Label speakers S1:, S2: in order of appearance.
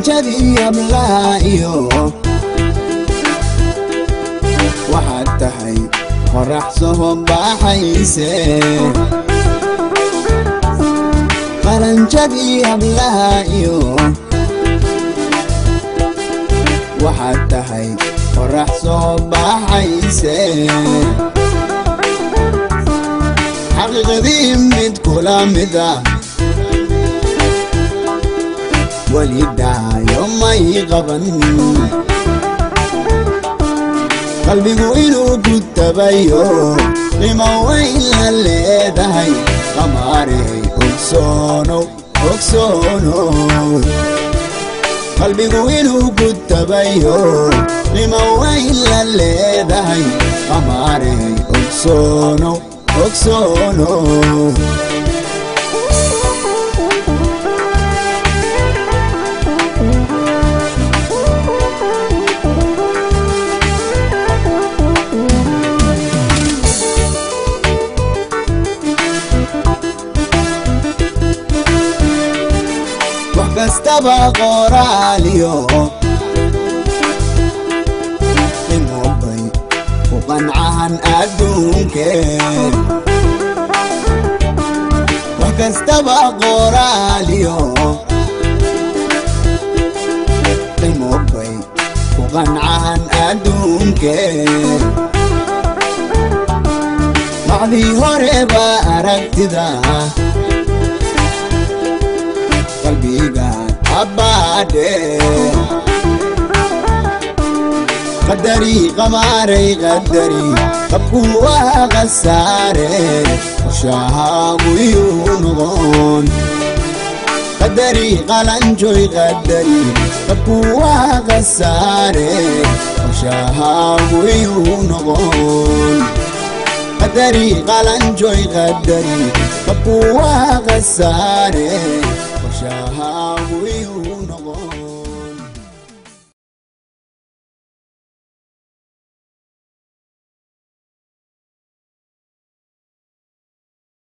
S1: qalanjadii ablaayo waxaad tahay qorax soo baxayse qalanjadii ablaayo waxaad tahay qorax soo baxayse xaqiiqadii mid kula mid ah walidaayo may qaban qalbigu inuu ku tabayo qiimo weyn la leedahay qamaarey ogsoonow qalbigu inuu ku tabayo qiimo weyn la leedahay qamaarey ogsoonow kastaba qoraaliyo imobay ku qancahan adduunkeen wax kastaba qoraaliyo imobay ku qancahan adduunkeen macdii hore ba aragtida qalbiga abade qadari qamaarey qadari qabkuwa qasaare shaabu yunugon qadari qalanjoy qadari qabkuwa qasaare shaabu yunugon qadari qalanjoy qadari qabkuwa qasaare شاهاوي ونغو